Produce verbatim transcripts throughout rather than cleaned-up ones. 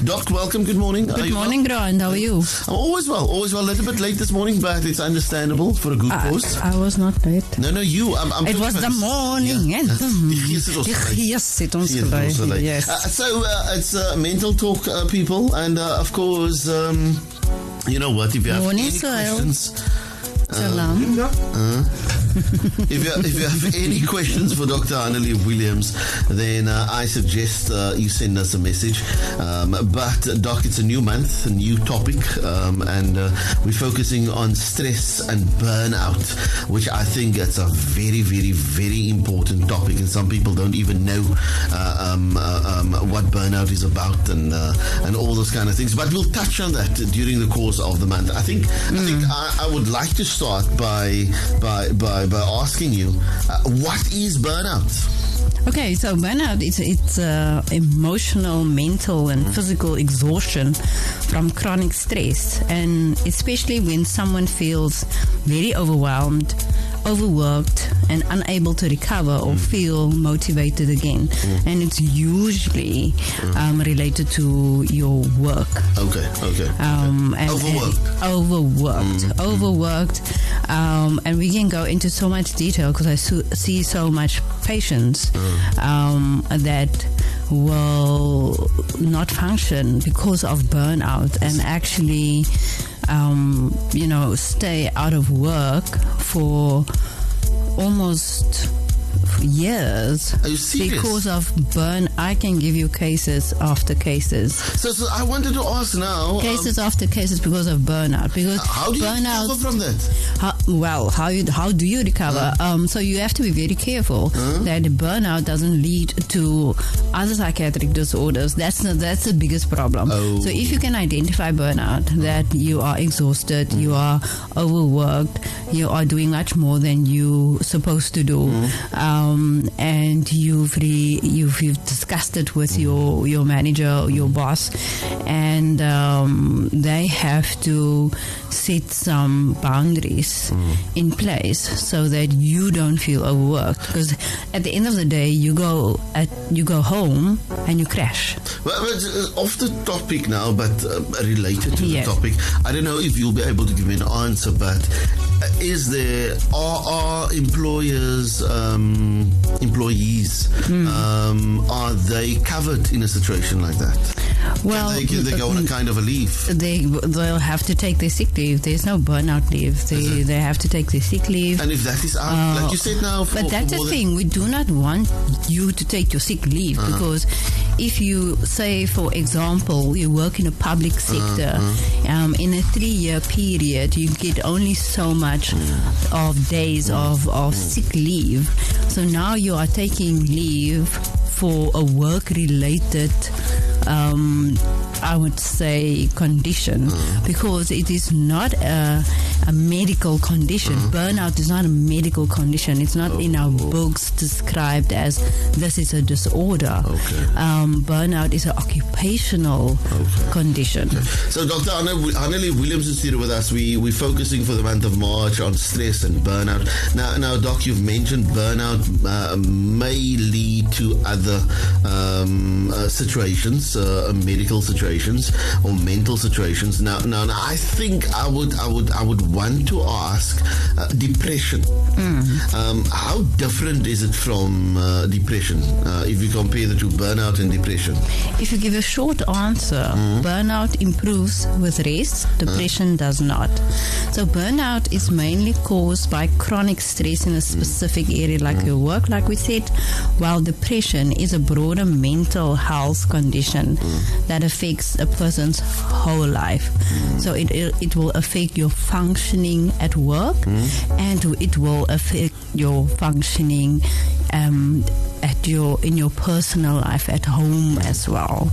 Doc, welcome. Good morning. Good morning, well? Grant. How are you? I'm always well. Always well. A little bit late this morning, but it's understandable for a good I, cause. I was not late. No, no, you. I'm, I'm it was the morning. Yeah. Yes, it was late. Yes. Uh, so uh, it's uh, mental talk, uh, people, and uh, of course, um, you know what? If you have morning, any Soil. questions. Salam. Uh, uh, if, you, if you have any questions for Doctor Annelie Williams, then uh, I suggest uh, you send us a message. Um, but, uh, Doc, it's a new month, a new topic, um, and uh, we're focusing on stress and burnout, which I think it's a very, very, very important topic, and some people don't even know uh, um, uh, um, what burnout is about and uh, and all those kind of things. But we'll touch on that during the course of the month. I think mm. I think I, I would like to start by by by by asking you, uh, what is burnout? Okay, so burnout is it's uh, emotional, mental, and mm. physical exhaustion from chronic stress, and especially when someone feels very overwhelmed, overworked, and unable to recover or mm. feel motivated again. Mm. And it's usually mm. um, related to your work. Okay, okay. Um, okay. And, overworked. And overworked. Mm. Overworked. Um, and we can go into so much detail because I so, see so much patients mm. um, that will not function because of burnout and actually Um, you know, stay out of work for almost years. Are you serious? Because of burn. I can give you cases after cases. So, so I wanted to ask now. Cases um, after cases because of burnout. Because how do you burnout, recover from that? How, well, how you, how do you recover? Uh. Um, so you have to be very careful uh. that burnout doesn't lead to other psychiatric disorders. That's the, that's the biggest problem. Oh. So if you can identify burnout, that you are exhausted, mm. you are overworked, you are doing much more than you supposed to do. Mm. Um, Um, and you've, re, you've you've discussed it with your your manager, your boss, and um, they have to set some boundaries mm. in place so that you don't feel overworked. Because at the end of the day, you go at you go home and you crash. Well, uh, off the topic now, but uh, related to yes. the topic, I don't know if you'll be able to give me an answer, but is there are, are employers um, employees mm. um, are they covered in a situation like that? Well, can they, can they go on a kind of a leave? They they'll have to take their sick leave. There's no burnout leave. They they have to take their sick leave. And if that is out, uh, like you said now, for, but that's for the thing. We do not want you to take your sick leave uh-huh. because if you say, for example, you work in a public sector, uh-huh. um, in a three-year period, you get only so much mm. of days mm. of of mm. sick leave. So now you are taking leave for a work-related, um, I would say, condition mm. because it is not a, a medical condition. Mm. Burnout is not a medical condition. It's not oh. in our books described as this is a disorder. Okay. Um, burnout is an occupational okay. condition. Okay. So Doctor Annelie Williams is here with us. We, we're focusing for the month of March on stress and burnout. Now, now Doc, you've mentioned burnout uh, may lead to other um, uh, situations, uh, medical situations or mental situations. Now, now, now, I think I would, I would, I would want to ask uh, depression. Mm. Um, how different is it from uh, depression uh, if you compare the two, burnout and depression? If you give a short answer, mm. burnout improves with rest. Depression uh. does not. So burnout is mainly caused by chronic stress in a specific mm. area, like mm. your work, like we said, while depression is a broader mental health condition mm. that affects a person's whole life. Mm. So it, it it will affect your functioning at work mm. and it will affect your functioning um, at your in your personal life at home as well.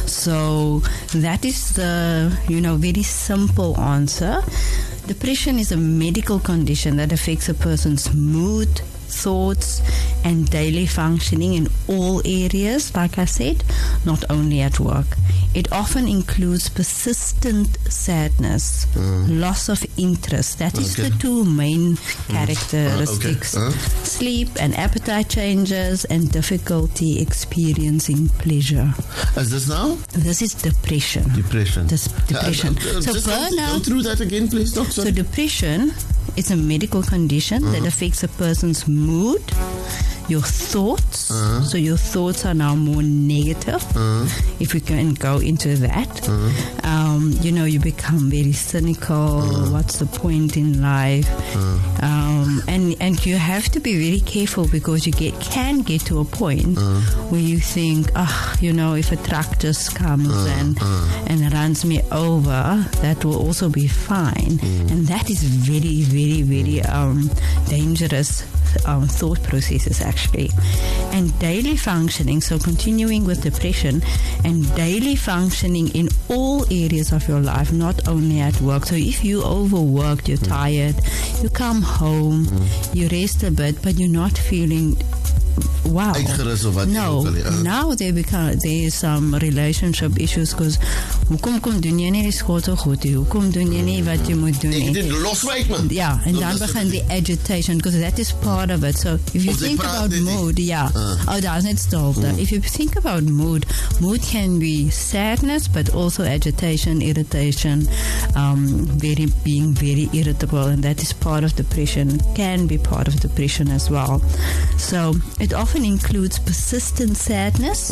So that is the you know very simple answer. Depression is a medical condition that affects a person's mood, thoughts, and daily functioning in all areas, like I said, not only at work. It often includes persistent sadness, mm. loss of interest. That is okay. the two main characteristics. Mm. Uh, okay. uh. Sleep and appetite changes and difficulty experiencing pleasure. Is this now? This is depression. Depression. This depression. Uh, uh, so just burnout. Go through that again, please, doctor. So depression is a medical condition uh-huh. that affects a person's mood, your thoughts. Uh-huh. So your thoughts are now more negative. Uh-huh. If we can go into that, uh-huh. um, you know, you become very cynical. Uh-huh. What's the point in life? Uh-huh. Um, and and you have to be very careful because you get can get to a point uh-huh. where you think, ah, oh, you know, if a truck just comes uh-huh. and uh-huh. and runs me over, that will also be fine. Uh-huh. And that is very, very, very um, dangerous. Um, thought processes actually. And daily functioning, so continuing with depression, and daily functioning in all areas of your life, not only at work. So if you overworked, you're tired, you come home, mm. you rest a bit, but you're not feeling wow. No, uh. now they become, there is some relationship issues because hoekom kom doen jy nie die skool so goed nie? Hoekom doen jy nie wat jy moet doen nie? Dit los my man. Ja, en dan begin die agitation because that is part of it. So if you think about mood, yeah. Uh. Oh, that's not stilte. Mm. If you think about mood, mood can be sadness but also agitation, irritation, um, very being very irritable, and that is part of depression, can be part of depression as well. So it often includes persistent sadness,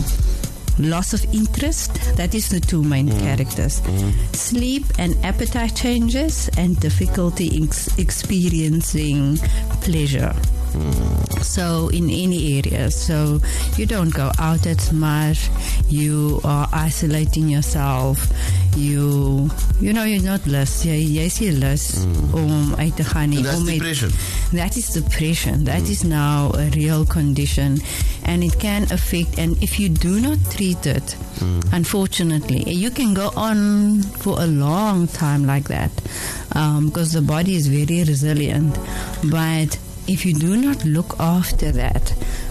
mm. loss of interest. That is the two main mm. characters. Mm. Sleep and appetite changes, and difficulty in ex- experiencing pleasure. Mm. So in any area, so you don't go out as much, you are isolating yourself, you you know you're not less, jy, jy is nie lus om uit te gaan nie. And that's om depression. It, that is depression. That mm. is now a real condition, and it can affect, and if you do not treat it, mm. unfortunately, you can go on for a long time like that, um, because the body is very resilient, but if you do not look after that,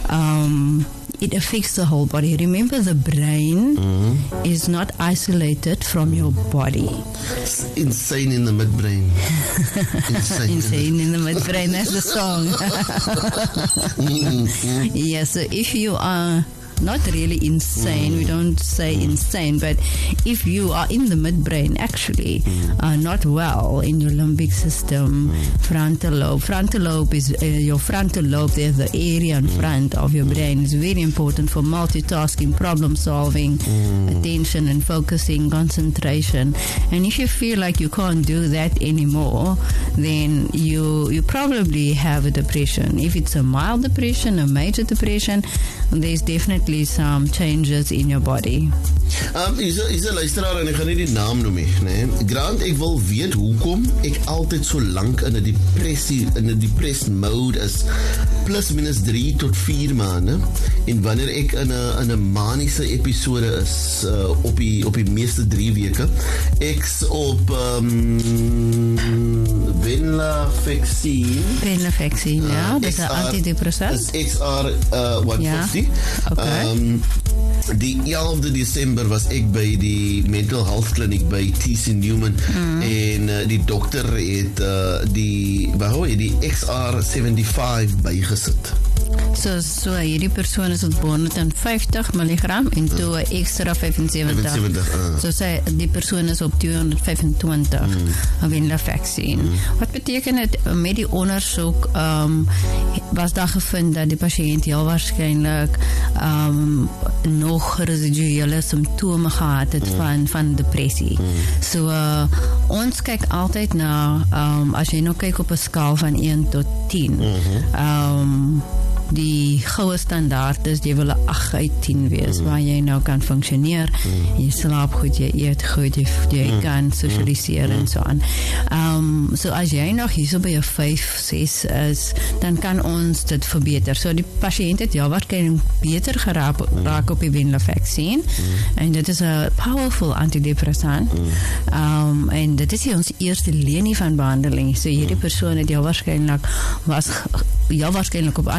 um, it affects the whole body. Remember, the brain mm-hmm. is not isolated from your body. It's insane in the midbrain. Insane, insane in the midbrain. That's the song. mm-hmm. Yeah, so if you are not really insane, mm. we don't say mm. insane, but if you are in the midbrain, actually mm. uh, not well in your limbic system, mm. frontal lobe. Frontal lobe is uh, your frontal lobe. There's the area in front of your brain. It's very important for multitasking, problem solving, mm. attention and focusing, concentration. And if you feel like you can't do that anymore, then you you probably have a depression. If it's a mild depression, a major depression, there's definitely some changes in your body. Um, is is 'n luisteraar en ek gaan nie die naam noem nie, nee. Grant, ek wil weet hoekom ek altyd so lank in 'n depressie, in 'n depressed mode is, plus minus drie tot vier maande, en wanneer ek in 'n in 'n maniese episode is, uh, op die op die meeste drie weke, ek's op um, venlafaxine. Venlafaxine, ja, uh, dis 'n antidepressant. Dis X R uh, one fifty. Ja, okay. Um, die elfde Desember was ek by die mental health clinic by T C Newman mm. en uh, die dokter het uh, die, wou hy, die X R seventy-five bygesit. So, so hierdie persoon is op honderd vyftig milligram en toe uh. extra vyfensewentig. vyfensewentig uh. So sy, die persoon is op tweehonderd vyfentwintig mm. venlafaxine. Mm. Wat beteken het met die onderzoek um, was daar gevind dat die patiënt heel waarskynlik um, nog residuele symptome gehad het mm. van, van depressie. Mm. So uh, ons kyk altyd na, um, as jy nou kyk op 'n skaal van een tot tien, mm-hmm. um, die goue standaard is jy wil 'n agt uit tien wees, mm. waar jy nou kan functioneer, mm. jy slaap goed, jy eet goed, jy, jy mm. kan socialiseer mm. en so aan. Um, so as jy nog hier so by 'n vyf, ses is, dan kan ons dit verbeter. So die patiënt het ja waarskynlik beter geraak mm. raak op die venlafaxine, mm. en dit is 'n powerful antidepressant, mm. um, en dit is ons eerste linie van behandeling. So hierdie persoon het ja waarskynlik was ja waarskynlik op ander antidepressante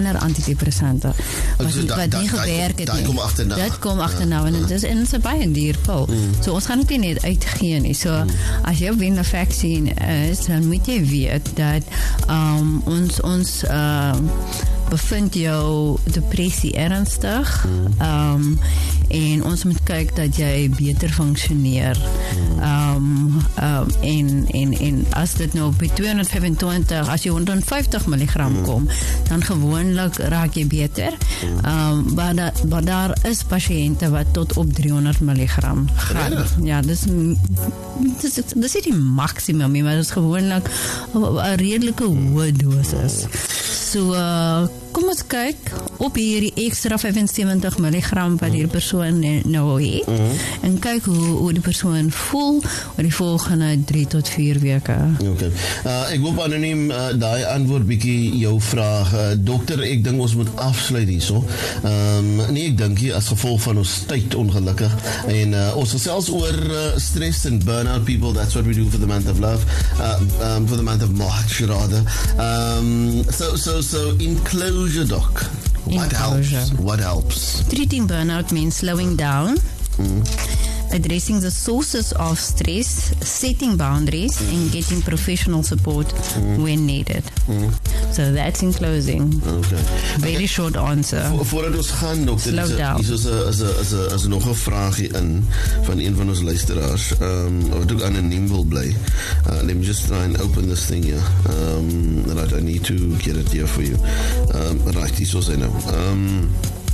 antidepressante. Wat, so da, wat da, nie da, gewerk het da, nie. Dit kom agterna. Dit kom agterna, en dit is, en dit is 'n baie duur pil. Mm. So ons gaan dit nie net uitgee nie. So mm. as jy wen 'n vaccine is, dan moet jy weet dat um, ons ons uh, bevind jou depressie ernstig, mm. um, en ons moet kyk dat jy beter funksioneer. Um, um, en, en, en as dit nou by tweehonderd vyfentwintig, as jy honderd vyftig milligram kom, dan gewoonlik raak jy beter. Um, maar, da, maar daar is pasiënte wat tot op driehonderd milligram gaan. Ja, dis dis dis is die maksimum, maar dit is gewoonlik 'n redelike hoë dosis. So, uh, kom ons kyk op hierdie ekstra vyfensewentig milligram wat die persoon nou het, mm-hmm. en kyk hoe, hoe die persoon voel oor die volgende drie tot vier weke. Okay. Uh, ek hoop anoniem uh, daai antwoord bietjie jou vraag. Uh, dokter, ek dink ons moet afsluit hierso. Um, nee, ek dink hier as gevolg van ons tyd ongelukkig. En uh, ons gesels oor uh, stress and burnout people. That's what we do for the month of love. Uh, um, for the month of March, rather. Um, so, so, so, in closure, doc. What Enclosure. helps? What helps? Treating burnout means slowing down, Mm. addressing the sources of stress, setting boundaries, mm. and getting professional support mm. when needed. Mm. So that's in closing. Okay. Very okay. short answer. Vo voordat ons gaan, dokter, Slow is down. Hier is 'n is 'n is 'n is nog 'n vraagie in van een van ons luisteraars. Um, wat ook anoniem wil bly. Uh, let me just try and open this thing here. Um, right, I need to get it here for you. Um, right, hier is hy nou. Um,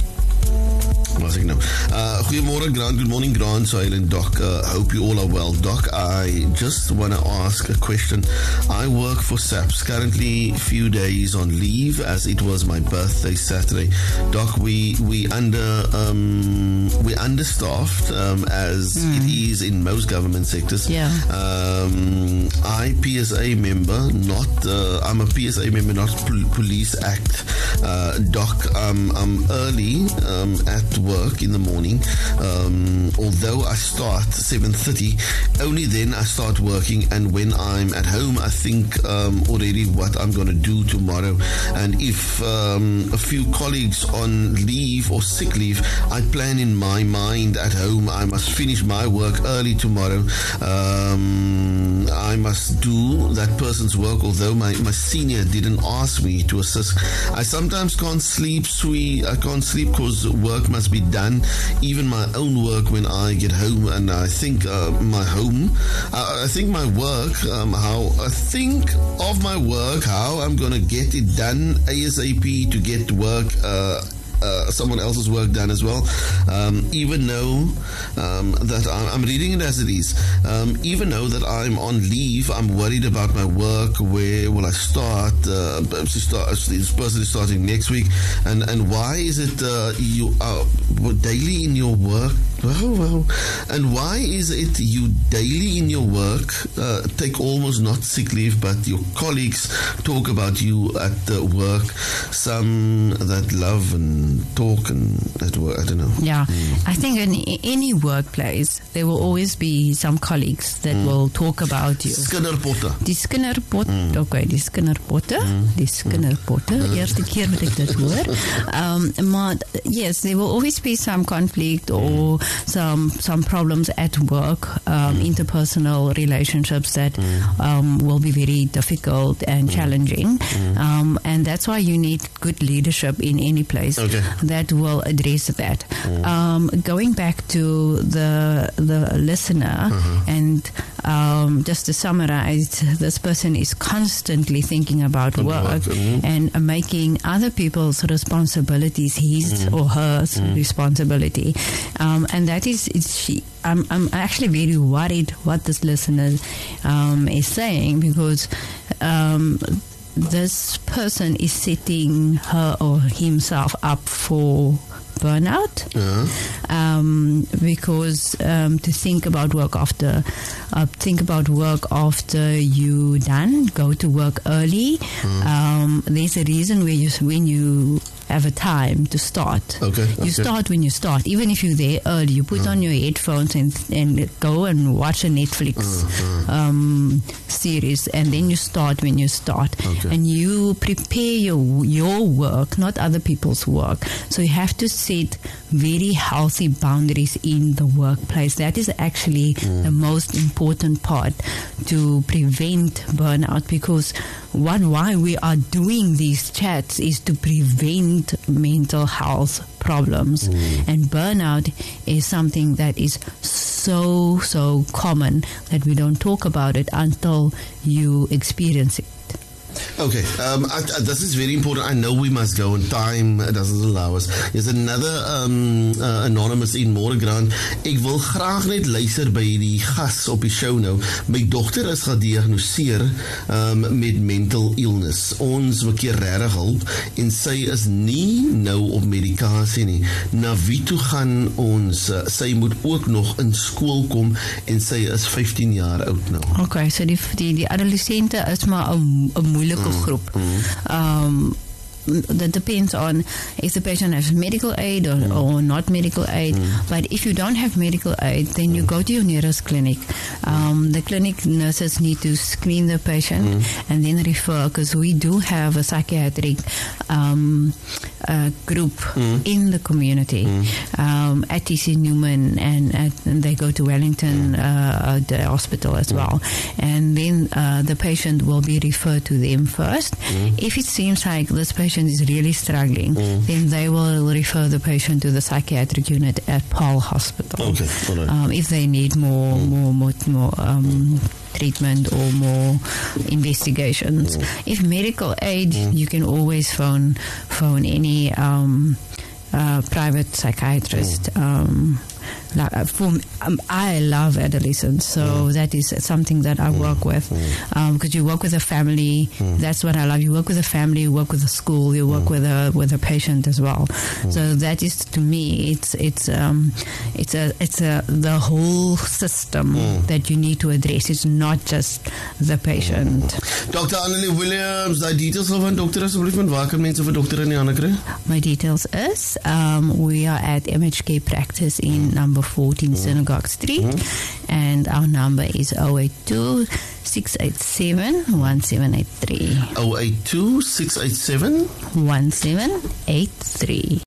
was ek nou. Uh, goeiemôre Grant, good morning Grant, Soil and Doc. Uh, hope you all are well. Doc, I just want to ask a question. I work for SAPS, currently few days on leave as it was my birthday Saturday. Doc, we we under um, we understaffed um, as mm. it is in most government sectors. Yeah. Um, I P S A member, not uh, I'm a P S A member, not Pol- Police Act. Uh, Doc, um, I'm early um, at work in the morning, um, although I start seven thirty, only then I start working, and when I'm at home I think um, already what I'm going to do tomorrow, and if um, a few colleagues on leave or sick leave, I plan in my mind at home I must finish my work early tomorrow. um, I must do that person's work, although my, my senior didn't ask me to assist. I sometimes can't sleep sweet I can't sleep because work must be done, even my own work when I get home, and I think uh, my home I, I think my work um, how I think of my work how I'm gonna get it done ASAP to get work uh, Uh, someone else's work done as well, um, even though um, that I'm, I'm reading it as it is, um, even though that I'm on leave, I'm worried about my work. Where will I start? Uh, start this person is starting next week, and and why is it uh, you are daily in your work? Well, well, and why is it you daily in your work uh, take almost not sick leave, but your colleagues talk about you at uh, work? Some that love and talk and at work, I don't know. Yeah, mm. I think in any workplace there will always be some colleagues that mm. will talk about you. Skinnerpotte. Die skinnerpotte, mm. okay, die skinnerpotte, mm. die skinnerpotte, mm. eerste keer wat ek dit hoor. Um, maar yes, there will always be some conflict or some some problems at work, um, mm. interpersonal relationships that mm. um, will be very difficult and mm. challenging, mm. um, and that's why you need good leadership in any place. Okay. That will address that. Mm. Um, going back to the the listener, uh-huh. and um, just to summarize, this person is constantly thinking about Good work, work. Mm-hmm. and making other people's responsibilities his mm. or her mm. responsibility, um, and that is it's she. I'm I'm actually very worried what this listener um, is saying, because Um, this person is setting her or himself up for burnout. Uh-huh. Um, because um, to think about work after, uh, think about work after you done. Go to work early. Mm. Um, there's a reason where you when you have a time to start. Okay. You okay. start when you start. Even if you're there early, you put mm. on your headphones and and go and watch a Netflix mm. um, series, and then you start when you start, okay. and you prepare your your work, not other people's work. So you have to set very healthy boundaries in the workplace. That is actually mm. the most important part to prevent burnout, because one why we are doing these chats is to prevent mental health problems. Mm. And burnout is something that is so so common that we don't talk about it until you experience it. Okay, um, I, I, this is very important. I know we must go, and time doesn't allow us. There's another um, uh, anonymous in Morgengrand. Ek wil graag net luister by die gas op die show nou. My dogter is gediagnoseer um, met mental illness. Ons wil keer regtig hulp, en sy is nie nou op medikasie nie. Na wie toe gaan ons? Uh, sy moet ook nog in skool kom, en sy is fifteen jaar oud nou. Okay, so die die, die adolescente is maar 'n 'n moeilike mm, groep. Mm. Um, that depends on if the patient has medical aid or, mm. or not medical aid. Mm. But if you don't have medical aid, then you go to your nearest clinic. Um, the clinic nurses need to screen the patient mm. and then refer, because we do have a psychiatric um, uh, group mm. in the community mm. um, at T C Newman, and, at, and they go to Wellington uh, the hospital as mm. well. And then uh, the patient will be referred to them first. Mm. If it seems like this patient is really struggling, mm. then they will refer the patient to the psychiatric unit at Paarl Hospital. Okay, all right. Um, if they need more, mm. more, more, more um, treatment or more investigations. Mm. If medical aid, mm. you can always phone phone any um, uh, private psychiatrist. Mm. Um, Like, for, um, I love adolescents, so mm. that is something that I mm. work with, because mm. um, you work with a family. Mm. That's what I love. You work with a family, you work with a school, you work mm. with a with a patient as well. Mm. So that is, to me, it's it's um, it's a it's a the whole system mm. that you need to address. It's not just the patient. Mm. Doctor Annelie Williams, die details van dokter asseblief, want waar kan mense vir dokter in die hande kry? My details is um, we are at M H K Practice in number fourteen Synagogue Street, mm. and our number is zero eight two, six eight seven, one seven eight three. zero eight two, six eight seven, one seven eight three.